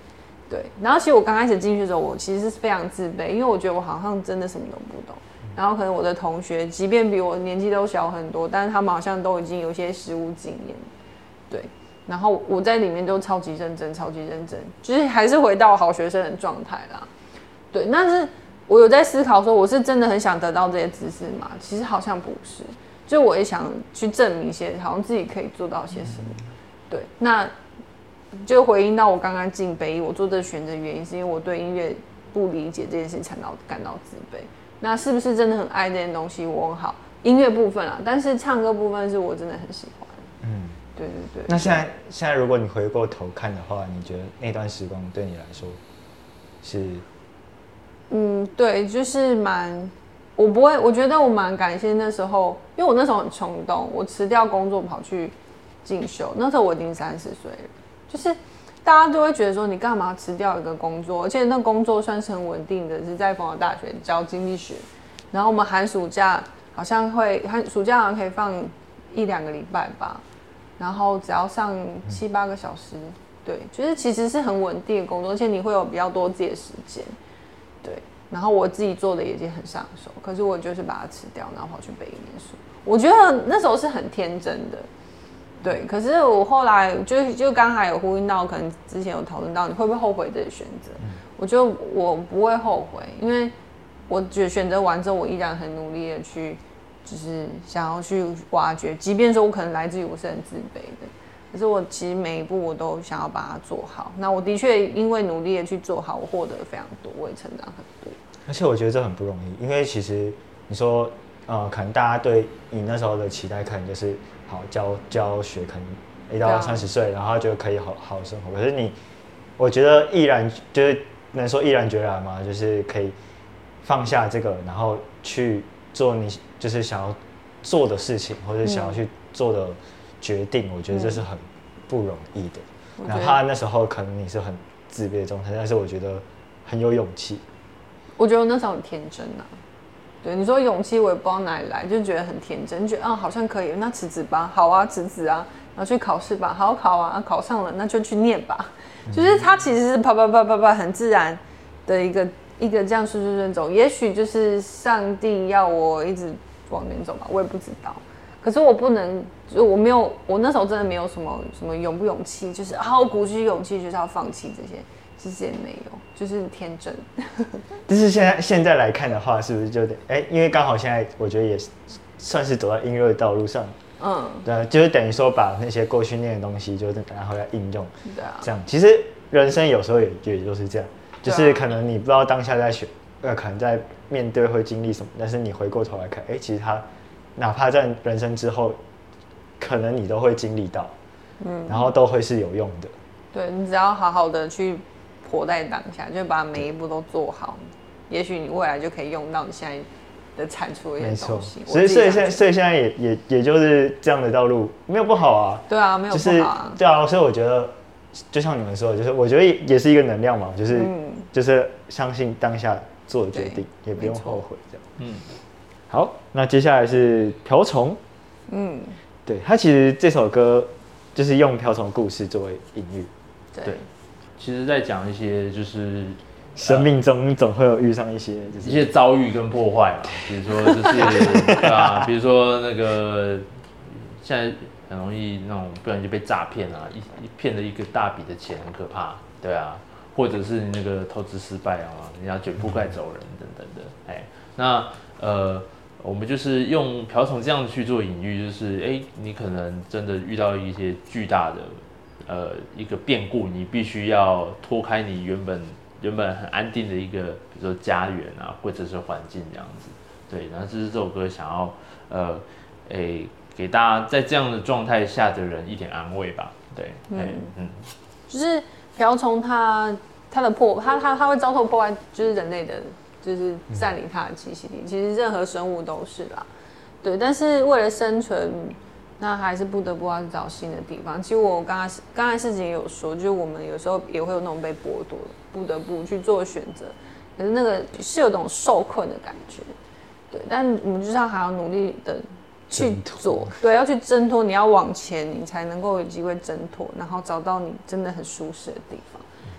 对，然后其实我刚开始进去的时候，我其实是非常自卑，因为我觉得我好像真的什么都不懂。然后可能我的同学，即便比我年纪都小很多，但是他们好像都已经有一些实务经验，对。然后我在里面都超级认真，超级认真，就是还是回到好学生的状态啦。对，但是我有在思考说，我是真的很想得到这些知识吗？其实好像不是，就我也想去证明一些，好像自己可以做到些什么。对，那就回应到我刚刚进北艺，我做这个选择原因是因为我对音乐不理解这件事情感到感到自卑。那是不是真的很爱这件东西？我很好，音乐部分啊，但是唱歌部分是我真的很喜欢。嗯。对对对。 那现在现在如果你回过头看的话，你觉得那段时光对你来说是？ 嗯，对，就是蛮，我不会，我觉得我蛮感谢那时候，因为我那时候很冲动，我辞掉工作跑去进修，那时候我已经三十岁了，就是大家都会觉得说你干嘛辞掉一个工作，而且那工作算是很稳定的，是在凤凰大学教经济学，然后我们寒暑假好像会寒暑假好像可以放一两个礼拜吧。然后只要上七八个小时，对，就是其实是很稳定的工作，而且你会有比较多自己的时间，对。然后我自己做的也已经很上手，可是我就是把它辞掉，然后跑去北艺念书。我觉得那时候是很天真的，对。可是我后来就就刚才有呼应到，可能之前有讨论到你会不会后悔这个选择？嗯、我觉得我不会后悔，因为我觉得选择完之后，我依然很努力的去。就是想要去挖掘，即便说我可能来自于我是很自卑的，可是我其实每一步我都想要把它做好。那我的确因为努力的去做好，我获得非常多，我也成长很多。 而且我觉得这很不容易，因为其实你说，呃，可能大家对你那时候的期待，可能就是好教教学，可能一到三十岁，然后就可以好好生活。可是你，我觉得毅然就是能说毅然决然吗？就是可以放下这个，然后去做你就是想要做的事情，或者想要去做的决定，嗯、我觉得这是很不容易的。哪怕那时候可能你是很自卑的状态，但是我觉得很有勇气。 我觉得我那时候很天真啊。对，你说勇气，我也不知道哪里来，就觉得很天真，觉得啊好像可以，那辞职吧，好啊，辞职啊，然后去考试吧，好考啊，考上了那就去念吧。嗯、就是它其实是啪啪啪啪啪很自然的一个。一个这样顺顺顺走，也许就是上帝要我一直往前走吧，我也不知道。可是我不能，就我没有，我那时候真的没有什么什么勇不勇气，就是啊，我鼓起勇气就是要放弃这些，其实也没有，就是天真。 但是现在现在来看的话，是不是就得哎、欸，因为刚好现在我觉得也算是走在音乐道路上，嗯，对，就是等于说把那些过去念的东西，就是拿回来应用，对啊，这样其实人生有时候也也就是这样。就是可能你不知道当下在选，呃，可能在面对会经历什么，但是你回过头来看，哎、欸，其实他哪怕在人生之后，可能你都会经历到，嗯，然后都会是有用的。 对，你只要好好的去活在当下，就把每一步都做好，也许你未来就可以用到你现在的产出的一些东西。 所以所以现所以现在也也也就是这样的道路，没有不好啊。 对啊，没有不好啊。 就是、对啊，所以我觉得。就像你们说的，就是我觉得也是一个能量嘛，就是、嗯、就是相信当下做的决定，也不用后悔这样。嗯，好，那接下来是瓢虫。嗯，对，他其实这首歌就是用瓢虫故事作为隐喻。 对， 对其实在讲一些就是生命中总会有遇上一些、就是、 一些遭遇跟破坏嘛，比如说就是对啊，比如说那个现在。很容易那种不然就被诈骗啊，一一骗了一个大笔的钱，很可怕，对啊，或者是那个投资失败啊，人家卷铺盖走人等等的，哎，那呃，我们就是用瓢虫这样去做隐喻，就是哎，你可能真的遇到一些巨大的呃一个变故，你必须要脱开你原本原本很安定的一个，比如说家园啊，或者是环境这样子，对，然后这是这首歌想要呃，哎。给大家在这样的状态下的人一点安慰吧，对，嗯嗯， 就是瓢虫它它的破，它它它会遭受破坏，就是人类的，就是占领它的栖息地。其实任何生物都是啦，对。但是为了生存，那还是不得不要去找新的地方。其实我刚才刚才事情也有说，就是我们有时候也会有那种被剥夺，不得不去做选择。可是那个是有种受困的感觉，对。但我们就是还要努力的。去做，对，要去挣脱，你要往前，你才能够有机会挣脱，然后找到你真的很舒适的地方。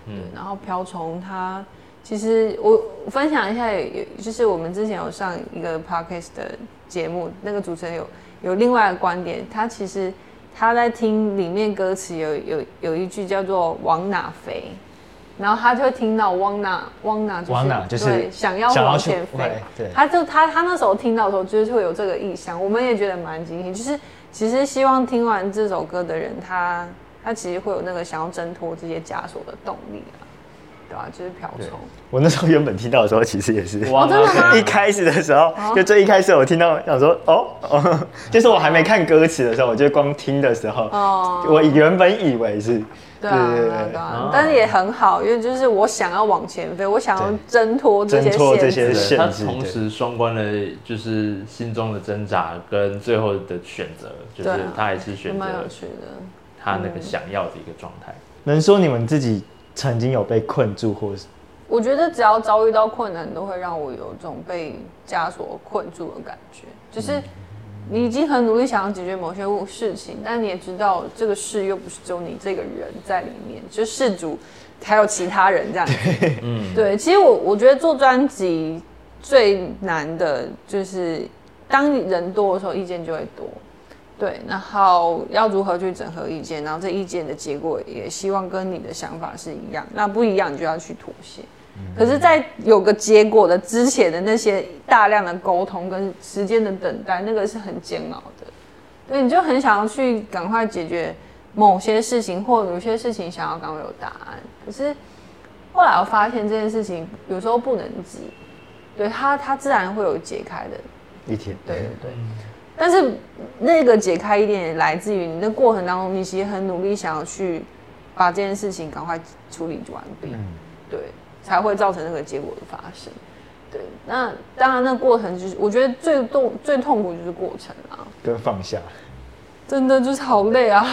对，然后瓢虫它其实我我分享一下，有就是我们之前有上一个 podcast 的节目，那个主持人有有另外的观点，他其实他在听里面歌词有有有一句叫做往哪飞，然后他就会听到往哪往哪就是往哪就是对想要往前飞， 对， 他就他他那时候听到的时候就是会有这个意象，我们也觉得蛮惊喜，就是其实希望听完这首歌的人，他他其实会有那个想要挣脱这些枷锁的动力啊。对啊，就是瓢虫。 我那时候原本听到的时候，其实也是， 哦，真的吗？ 一开始的时候，哦、就最一开始我听到，想说，哦哦，就是我还没看歌词的时候，我就光听的时候，哦、我原本以为是， 对啊，对啊，对啊，但是也很好，因为就是我想要往前飞，我想要挣脱这些限制， 它同时双关了，就是心中的挣扎跟最后的选择，就是他还是选择他那个想要的一个状态。 能说你们自己曾经有被困住，或是？ 我觉得只要遭遇到困难，都会让我有这种被枷锁困住的感觉。就是你已经很努力想要解决某些事情，但你也知道这个事又不是只有你这个人在里面，就事主还有其他人这样子。嗯，对。其实我我觉得做专辑最难的就是当人多的时候，意见就会多。对，然后要如何去整合意见，然后这意见的结果也希望跟你的想法是一样，那不一样你就要去妥协。可是，在有个结果的之前的那些大量的沟通跟时间的等待，那个是很煎熬的。对，你就很想要去赶快解决某些事情，或有些事情想要赶快有答案。可是后来我发现这件事情有时候不能急，对它它自然会有解开的一天。 对对对。但是那个解开一点也来自于你的过程当中，你其实很努力想要去把这件事情赶快处理完毕，嗯、对，才会造成那个结果的发生。对，那当然那个过程就是，我觉得最痛最痛苦就是过程啊， 跟放下， 真的就是好累啊。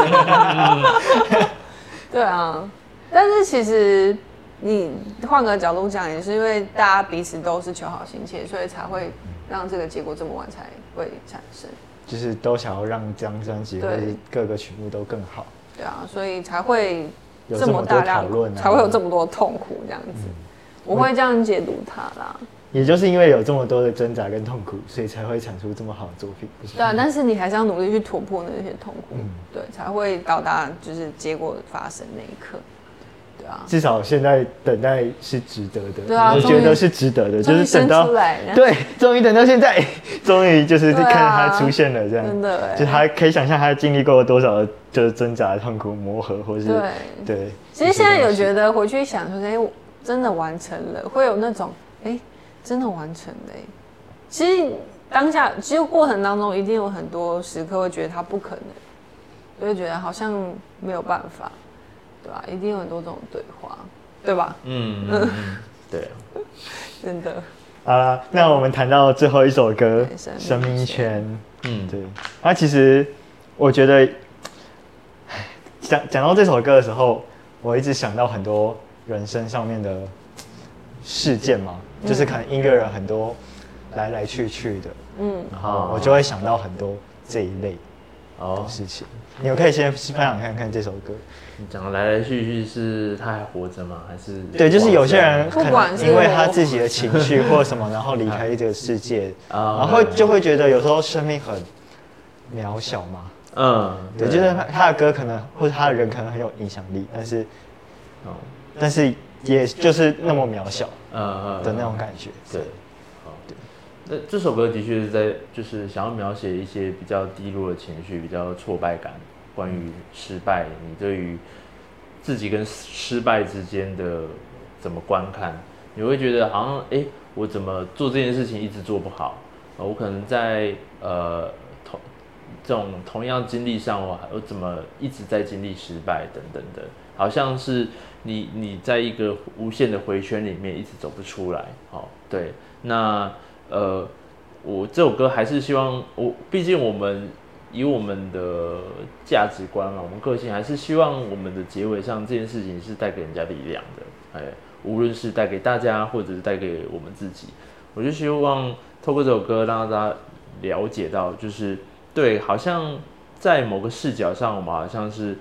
对啊，但是其实你换个角度讲，也是因为大家彼此都是求好心切，所以才会让这个结果这么晚才会产生，就是都想要让这张专辑或者各个曲目都更好。 对啊，所以才会这么大量，啊、才会有这么多痛苦这样子。嗯、我会这样解读它啦。 也就是因为有这么多的挣扎跟痛苦，所以才会产出这么好的作品。 对啊，但是你还是要努力去突破那些痛苦，嗯、对，才会到达就是结果发生那一刻。对啊， 至少现在等待是值得的， 对啊， 我觉得是值得的，就是等到对， 终于等到现在，终于就是看到他出现了，这样， 真的， 就他可以想象他经历过多少就是挣扎、痛苦、磨合，或是对对。 其实现在有觉得回去想说，哎，我真的完成了，会有那种哎，真的完成了。其实当下，其实过程当中一定有很多时刻会觉得他不可能，就会觉得好像没有办法。对吧、啊？一定有很多这种对话，对吧？ 嗯嗯嗯，对， 真的。 好了，那我们谈到最后一首歌《生命圈》。嗯，对。那其实我觉得，讲讲到这首歌的时候，我一直想到很多人生上面的事件嘛，嗯、就是可能音乐人很多来来去去的，嗯，然后我就会想到很多这一类的事情。哦、你们可以先分享看看这首歌。 你讲的来来去去是他还活着吗？还是对，就是有些人可能因为他自己的情绪或什么，然后离开这个世界，然后就会觉得有时候生命很渺小嘛。嗯，对，就是他的歌可能或者他的人可能很有影响力，但是，哦，但是也就是那么渺小，嗯的那种感觉。对， 好，对。那这首歌的确是在就是想要描写一些比较低落的情绪，比较挫败感。关于失败，你对于自己跟失败之间的怎么观看？你会觉得好像，哎、欸，我怎么做这件事情一直做不好？呃、我可能在呃同这种同样经历上，我我怎么一直在经历失败等等的，好像是你你在一个无限的回圈里面一直走不出来。哦，对，那呃，我这首歌还是希望我，毕竟我们。以我们的价值观嘛，我们个性还是希望我们的结尾上这件事情是带给人家力量的，哎，无论是带给大家，或者是带给我们自己，我就希望透过这首歌让大家了解到，就是对，好像在某个视角上，我们好像是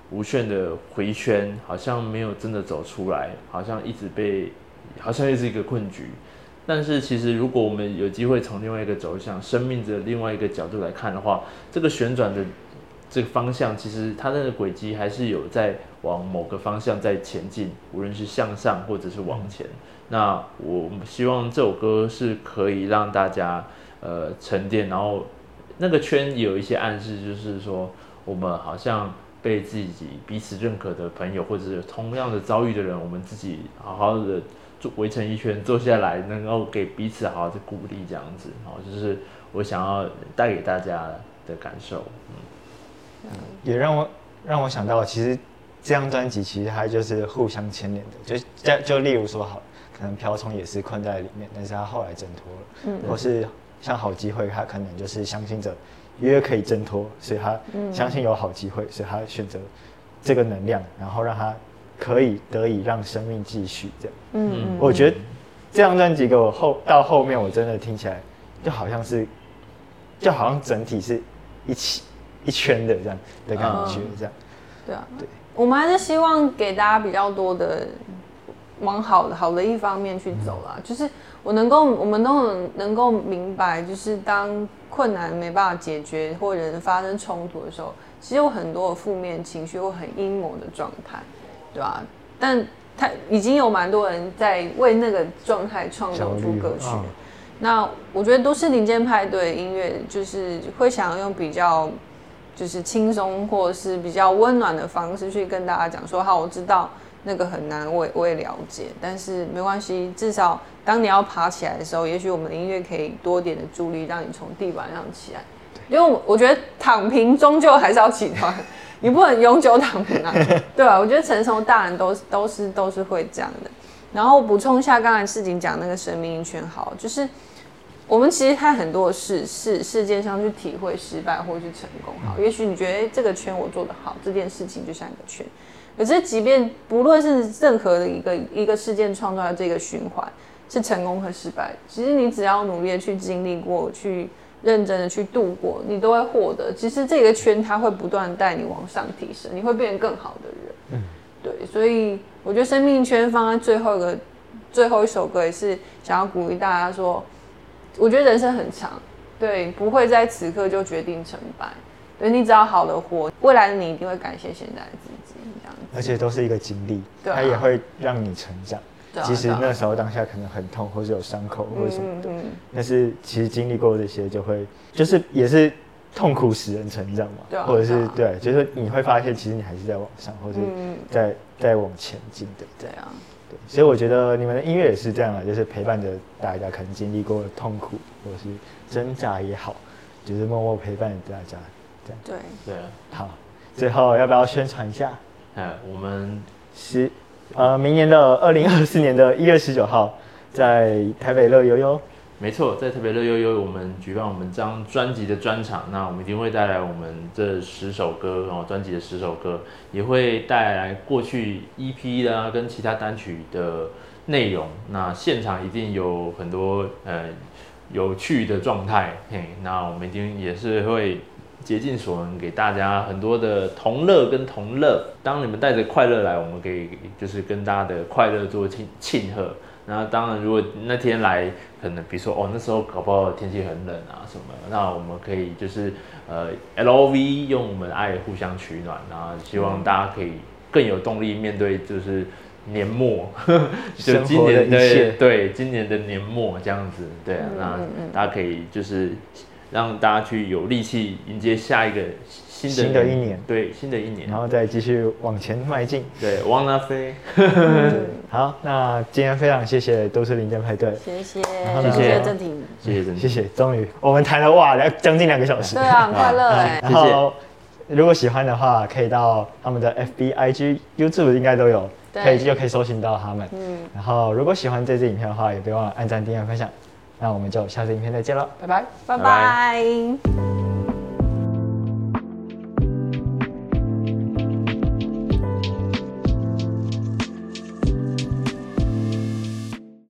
无限的回圈，好像没有真的走出来，好像一直被，好像又是一个困局。但是其实如果我们有机会从另外一个走向生命的另外一个角度来看的话，这个旋转的这个方向，其实它的轨迹还是有在往某个方向在前进，无论是向上或者是往前。嗯、那我希望这首歌是可以让大家呃沉淀，然后那个圈也有一些暗示，就是说我们好像被自己彼此认可的朋友，或者是同样的遭遇的人，我们自己好好的坐围成一圈坐下来，能够给彼此好好的鼓励，这样子，哦，就是我想要带给大家的感受。嗯， 也让我让我想到，其实这张专辑其实它就是互相牵连的，就就例如说好，可能瓢虫也是困在里面，但是他后来挣脱了，嗯，或是像好机会，他可能就是相信着约可以挣脱，所以他相信有好机会，所以他选择这个能量，然后让他可以得以让生命继续这样。嗯，我觉得这张专辑给我后到后面，我真的听起来就好像是，就好像整体是一起一圈的这样的感觉，这样。 对啊，对，我们还是希望给大家比较多的往好的好的一方面去走啦，嗯、就是我能够，我们都能能够明白，就是当困难没办法解决或者发生冲突的时候，其实有很多的负面情绪或很阴谋的状态，对吧？但他已经有蛮多人在为那个状态创造出歌曲。哦、那我觉得都市林间派对音乐就是会想要用比较就是轻松或者是比较温暖的方式去跟大家讲说，好，我知道。那个很难，我也我也了解，但是没关系，至少当你要爬起来的时候，也许我们的音乐可以多点的助力，让你从地板上起来。因为我觉得躺平终究还是要起来，你不能永久躺平啊，对吧？我觉得成熟大人都都是都是会这样的。然后补充一下刚才世锦讲那个生命圈，好，就是我们其实看很多事事事件上去体会失败或是成功，好，也许你觉得这个圈我做得好，这件事情就像一个圈。可是，即便不论是任何的一个一个事件创造的这个循环是成功和失败，其实你只要努力的去经历过，去认真的去度过，你都会获得。其实这个圈它会不断带你往上提升，你会变成更好的人。嗯，对，所以我觉得生命圈放在最后一个最后一首歌，也是想要鼓励大家说，我觉得人生很长，对，不会在此刻就决定成败。对，你只要好的活，未来的你一定会感谢现在的自己，这样子。而且都是一个经历，啊、它也会让你成长。啊、即使那时候当下可能很痛，或是有伤口或者什么的，嗯嗯、但是其实经历过这些，就会就是也是痛苦使人成长嘛，啊、或者是 对,、啊、对，就是你会发现其实你还是在往上，或者在、嗯、在往前进的。 对啊， 对，所以我觉得你们的音乐也是这样啊，就是陪伴着大家，可能经历过痛苦或者是挣扎也好，就是默默陪伴着大家。 对对， 好，最后要不要宣传一下？ 哎，我们是呃，明年的二零二四年的一月十九号，在台北乐悠悠。 没错，在台北乐悠悠，我们举办我们这张专辑的专场。那我们一定会带来我们这十首歌，然后专辑的十首歌，也会带来过去 E P 啦跟其他单曲的内容。那现场一定有很多呃有趣的状态，嘿，那我们一定也是会。竭尽所能给大家很多的同乐跟同乐，当你们带着快乐来，我们可以就是跟大家的快乐做庆庆贺。那当然，如果那天来，可能比如说哦，那时候搞不好天气很冷啊什么，那我们可以就是呃 L O V 用我们的爱互相取暖，然后希望大家可以更有动力面对就是年末，就今年的对对今年的年末这样子，对啊，那大家可以就是。让大家去有力气迎接下一个新的新的一年， 对，新的一年， 然后再继续往前迈进， 对，往哪飞？ 好，那今天非常谢谢都市林间派对， 谢谢， 谢谢郑婷， 谢谢郑婷， 谢谢，终于我们谈了哇，将近两个小时， 对啊，很快乐哎。 然后如果喜欢的话，可以到他们的 F B、I G、YouTube 应该都有，可以就可以搜寻到他们。嗯，然后如果喜欢这支影片的话，也别忘了按赞、订阅、分享。那我们就下次影片再见了，拜拜， 拜拜。